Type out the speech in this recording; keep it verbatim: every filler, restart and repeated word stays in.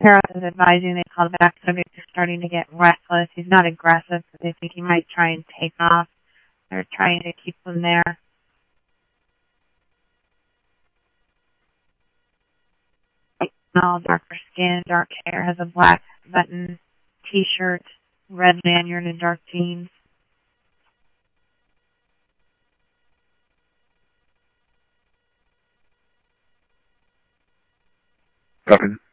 Parents is advising they call the back subject is starting to get restless. He's not aggressive, but they think he might try and take off. They're trying to keep him there. Small, darker skin, dark hair, has a black button t-shirt, red lanyard, and dark jeans. Nothing.